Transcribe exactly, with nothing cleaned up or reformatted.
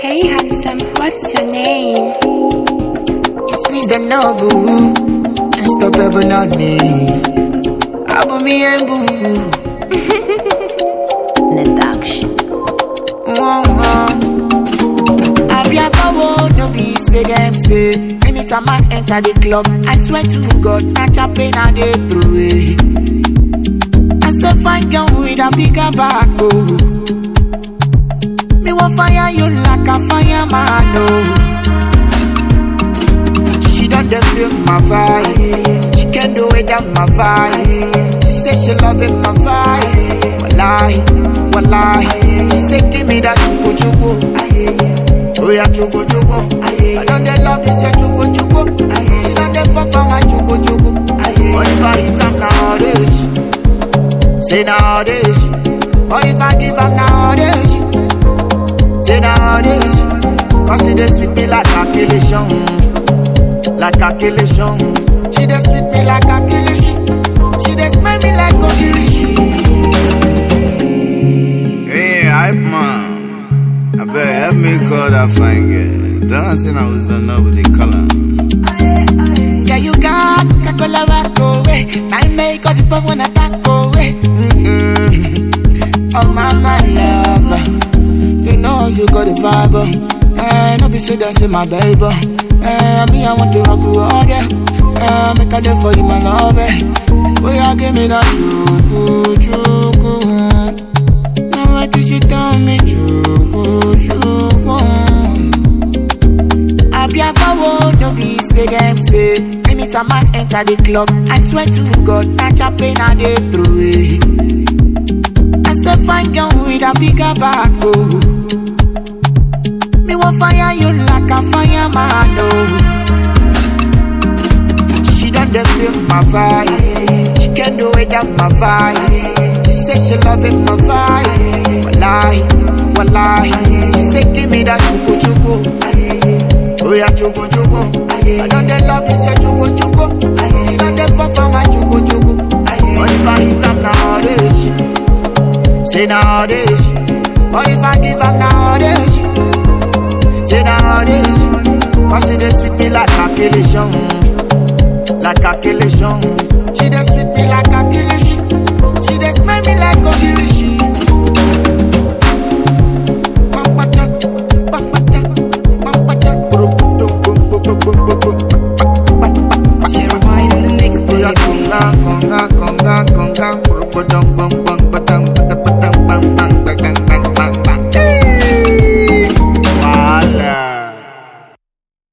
Hey handsome, what's your name? It's Miss the Noble, unstoppable not me. Abu me and boo. Reduction. I be a power, no be say them say. Anytime I enter the club, I swear to God, I champagne and they throw it. I say fine girl with a bigger back, oh. Me will fire you like a fireman, oh. She done the feel my vibe. She can do it on my vibe. She say she loving my vibe. Wallahi, wallahi. She say give me that chuku chuku. Oh yeah, chuku chuku. I done the love this yeah chuku chuku. She done the fuck for my chuku chuku. Oh if I hit them nowadays, say nowadays. Oh if I give them nowadays, say nowadays. Cause she dey sweet me like calculation, like calculation. She dey sweet me like calculation. She dey smell me like Ogirishi. Hey, hype man, I better help me call that fine girl. Don't say I was done up with the color. Yeah, you got Coca-Cola back away. I make all the puff when I back away. Mm-mm. Oh my, my lover, you know you got the vibe. Eh, no be say that's my baby. Eh, me I want to rock you all day. Eh, make a day for you my love. Oh yeah, give me that chuku chuku. Now what did she tell me chuku chuku? I be a power, no be say them say. Anytime I enter the club, I swear to God, I champagne and they throw it. I say fine girl with a bigger back, oh. Me will fire you like a fireman, oh. She done the feel my vibe. She can do it on my vibe. She say she loving my vibe. Wallahi, wallahi. She say give me that chuku chuku. Oh yeah, chuku chuku. I done the love this yeah chuku chuku. She done the fuck for my chuku chuku. Oh if I hit them nowadays, say nowadays. Oh if I give them nowadays, say nowadays. Cause she dey sweet me like calculation, like calculation.